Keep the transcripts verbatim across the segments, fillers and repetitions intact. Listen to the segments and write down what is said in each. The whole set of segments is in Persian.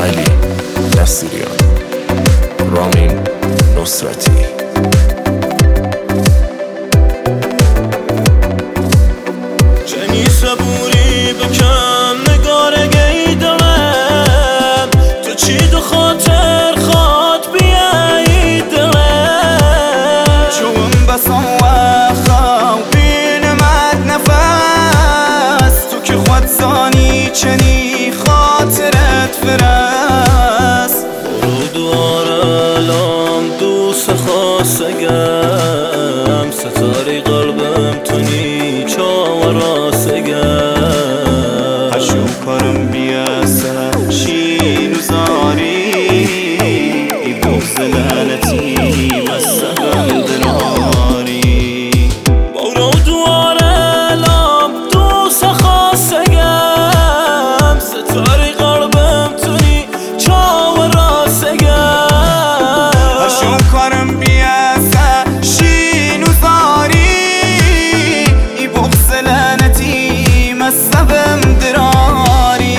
علی نصیریان، رامین نصرتی. جنی صبوری بکن نگارگی دلم، تو چی دو خاطر خواد بیایی دلم، چون بسام و خوابین مد نفس، تو که خود زانی چنی خاطرت فرست. برو دوار لام دوست خواستگم، ستاری قلبم تونی چاورا سگم، هشو کارم بیاسه شین و زاری، ای بغز لعنتی مستقم دلاری. برو دوار لام دوست خواستگم، ستاری قلبم تونی چاورا سگم، هشو کارم بیاسه شین و زاری، ای بغز لعنتی مستقم دراری.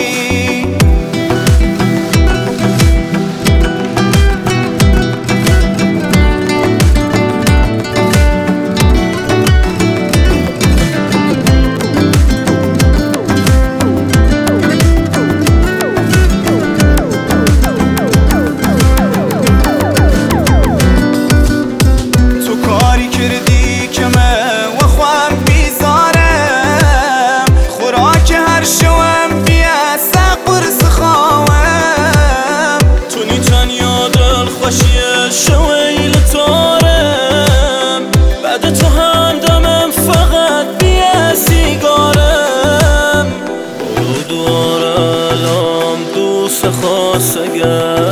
تو کاری کردی که من و خوام بیزارم، خوراک هر شوم بیاسه قرص خواهم. تونی تنیا دل خوشی شویل تارم، بعد تو هندمم فقط بیا سیگارم. برو دوار لام دوست خواستگم،